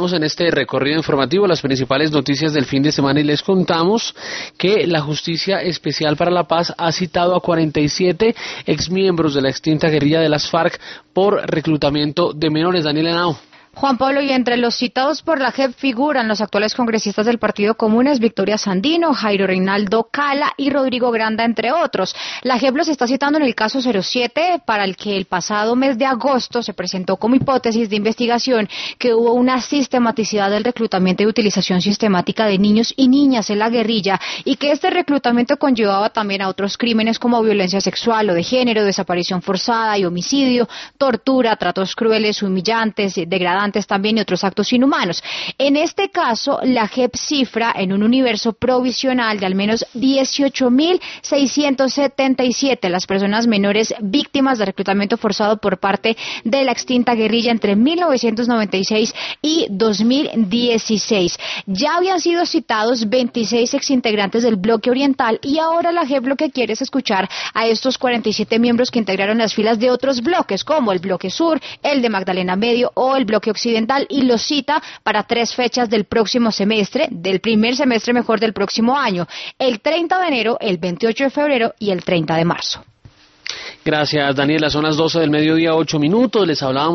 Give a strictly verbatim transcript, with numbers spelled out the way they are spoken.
En este recorrido informativo las principales noticias del fin de semana y les contamos que la Justicia Especial para la Paz ha citado a cuarenta y siete exmiembros de la extinta guerrilla de las FARC por reclutamiento de menores. Daniel Henao. Juan Pablo, y entre los citados por la J E P figuran los actuales congresistas del Partido Comunes, Victoria Sandino, Jairo Reinaldo Cala y Rodrigo Granda, entre otros. La J E P los está citando en el caso cero siete, para el que el pasado mes de agosto se presentó como hipótesis de investigación que hubo una sistematicidad del reclutamiento y utilización sistemática de niños y niñas en la guerrilla, y que este reclutamiento conllevaba también a otros crímenes como violencia sexual o de género, desaparición forzada y homicidio, tortura, tratos crueles, humillantes, degradantes también y otros actos inhumanos. En este caso, la J E P cifra en un universo provisional de al menos dieciocho mil seiscientos setenta y siete las personas menores víctimas de reclutamiento forzado por parte de la extinta guerrilla entre mil novecientos noventa y seis y dos mil dieciséis. Ya habían sido citados veintiséis exintegrantes del bloque oriental y ahora la J E P lo que quiere es escuchar a estos cuarenta y siete miembros que integraron las filas de otros bloques como el bloque sur, el de Magdalena Medio o el bloque occidental, y los cita para tres fechas del próximo semestre, del primer semestre mejor del próximo año, el treinta de enero, el veintiocho de febrero y el treinta de marzo. Gracias, Daniela. Son las doce del mediodía, ocho minutos. Les hablábamos